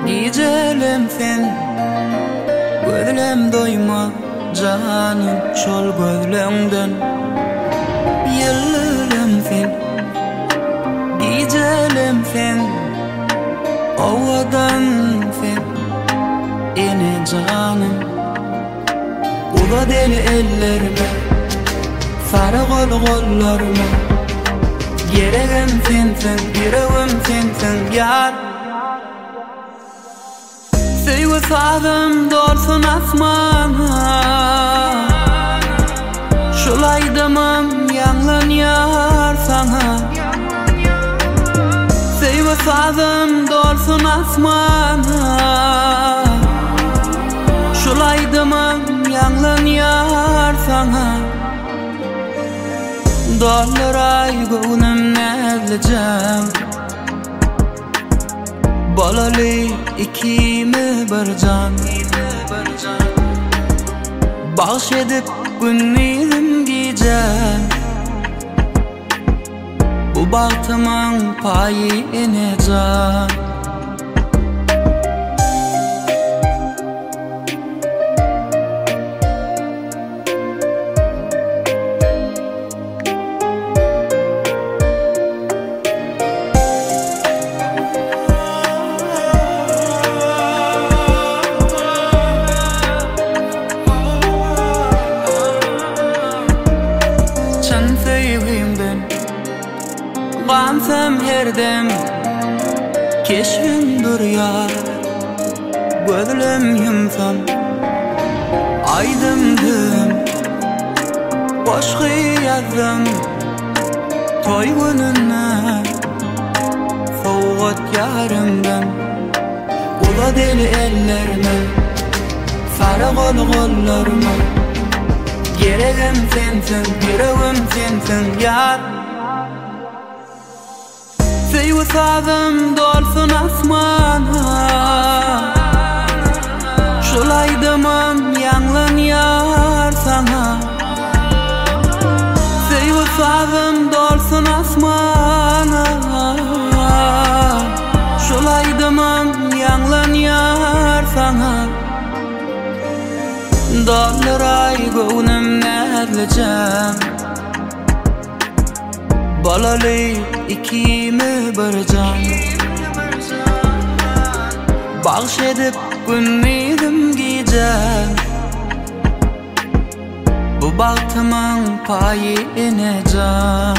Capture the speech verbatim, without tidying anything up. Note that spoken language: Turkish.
Gijelim sen gözlem doyma canım şol gözlemden yıllarım sen gijelim sen ovadan sen ene canım ula deli ellerime sarı gol gollarıma geregim sensin yüreğim sensin yar. Sevgi sadım dolsun asmana şolay demem yanlan yar sana. Sevgi sadım dolsun asmana şolay demem yanlan yar sana. Dollar ay gönlüm nedleyeceğim balalı ikimi bir can bağış edip günlerim giyeceğim bu bahtımın payı ineceğim. Gansam herdem keşfimdir yar gözlem yumsam aydımdım boşqı yazdım toy gününe soğut yarımdan ula deli ellerime sarı gol gollarıma geregim sensin yüreğim sensin yar. Sevgi sadım dolsun asmana şolay demem yanlan yar sana. Sevgi sadım dolsun asmana şolay demem yanlan yar sana. Dollar ay gönlüm nedleyeceğim balalı ikimi bir can bağış edip günlerim giyeceğim bu bahtımın payı ineceğim.